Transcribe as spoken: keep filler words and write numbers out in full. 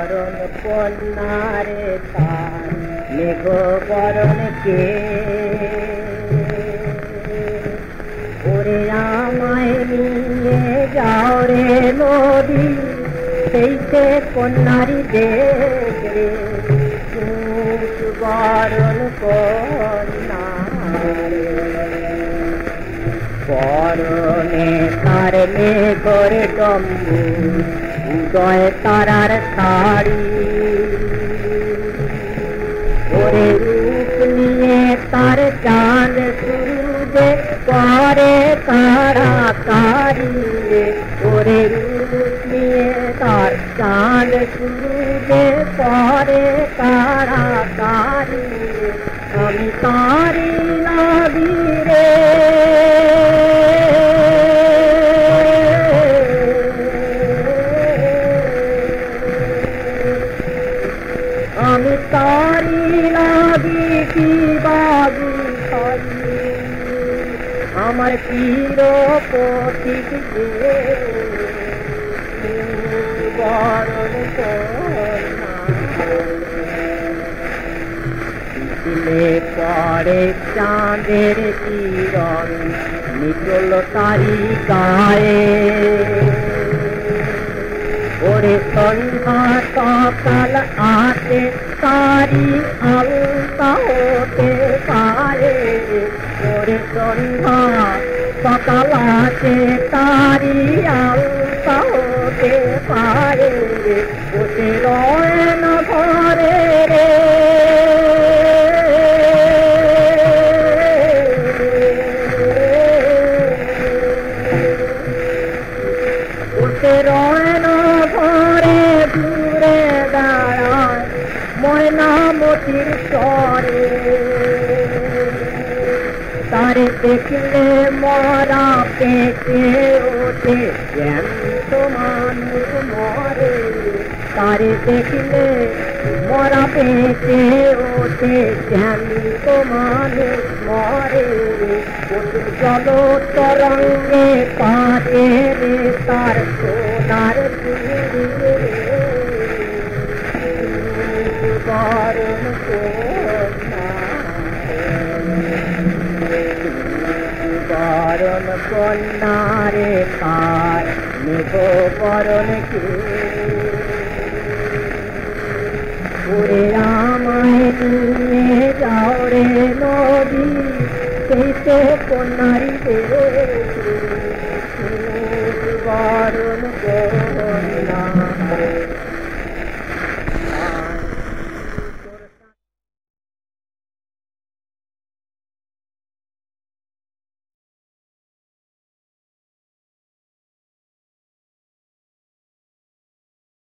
বরণ কন্যারে তার মেঘ বরণ কে ওরে আমায় নিয়ে যাও রে নদী সেই সে কন্যারি দেশ রে বরণ কন্যারে বরণে তার মেঘরে ডম্বু উদয় তারার শাড়ি ওরে রূপ নিয়ে তার চাঁদ সূর্যে করে তাড়াতাড়ি ওরে রূপ নিয়ে তার চাঁদ সূর্যে করে তাড়াতাড়ি আমি তারি লাগি রে আমি তারি লাগি কি বাবু তারি আমার চির পথিক যে বরণ দিলে পরে চাঁদের কিরণ নিচল তারি গায়ে ওরে সন্ধ্যা সকাল আসে তারি আলতা হতে পারে ওরে সন্ধ্যা সকাল আসে তারি আলতা হতে পারে ওতে রয় না ঘরে রে ওতে রয় না ঘরে দূরে দাঁড়ায় ময়নামতির চরে তারে দেখলে মরা পেটে ওঠে জ্যান্ত মানুষ মরে তারে দেখলে মরা পেটে ওঠে জ্যান্ত মানুষ মরে জল তরঙ্গে পাতে রে তার সোনার বরণ বরণ কন্যারে তার মেঘ বরণ কে ওরে আমায় নিয়ে যাও রে নদী সেই সে কন্যারি দেশ